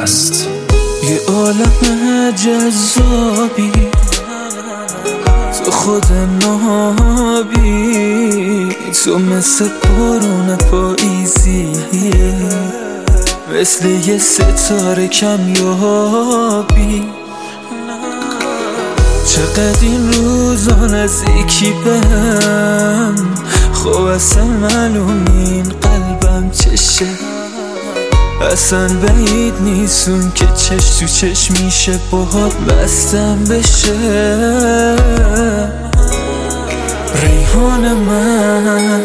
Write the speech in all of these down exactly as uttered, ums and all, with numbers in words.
پادکست. یه عالم جذابی تو خود نابی، تو مثل بارون پاییزیه، مثل یه ستاره کمیابی. چقدر این روزا نزدیکی بهم، خب اصلا معلوم این قلبم چشه، اصلا بعید نیستون که چش تو چش میشه باهات بستم بشه. ریحان من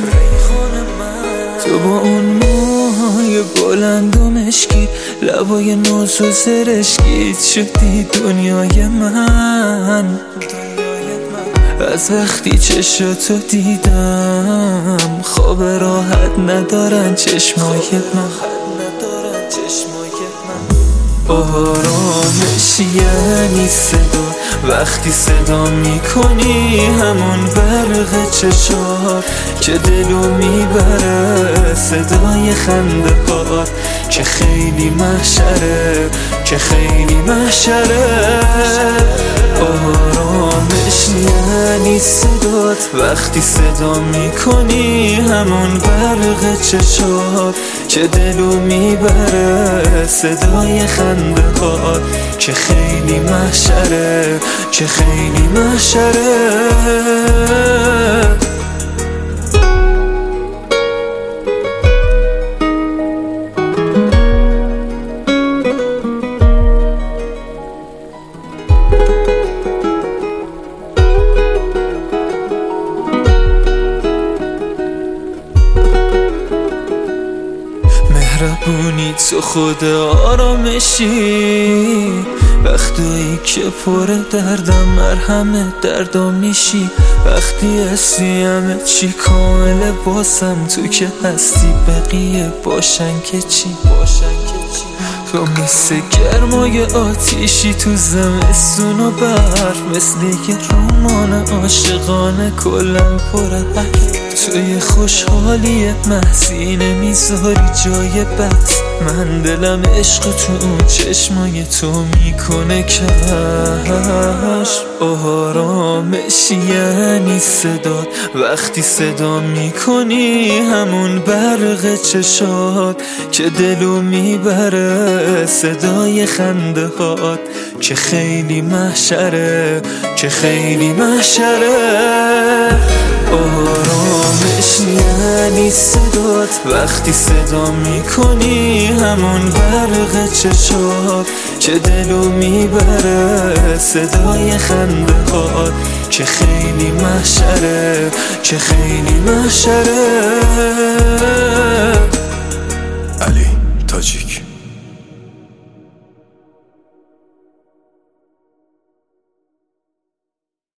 تو با اون موهای بلند و مشکی، لبای نوز و زرشکیت شدی دنیای من. از وقتی چشاتو دیدم خواب راحت ندارن چشمای من. آرامش یعنی صدا، وقتی صدا میکنی همون برق چشات که دلو میبره، صدای خنده هات که خیلی محشره، که خیلی محشره. آرامش یعنی صدات، وقتی صدا میکنی همون برق چشات که دلو میبره، صدای خنده هات که خیلی محشره، که خیلی محشره. مهربونی تو خود آرامشی، وقتی که پر دردم مرهم دردم میشی، وقتی هستی همه چی کامله باسم، تو که هستی بقیه باشن که چی، باشن که چی. تو مثل گرمای آتیشی تو زمستون و برف، مثل یه رمان عاشقانه کلن پر حرف. توی خوشحالی محضی نمیذاری جای بس، من دلم عشق تو اون چشمای تو میکنه کش. آرامش یعنی صدات، وقتی صدا میکنی همون برق چشات که دلو میبره، صدای خنده هات که خیلی محشره، که خیلی محشره. آرامش یعنی صدات، وقتی صدا میکنی همون برق چشات که دلو میبره، صدای خنده هات که خیلی محشره، که خیلی محشره.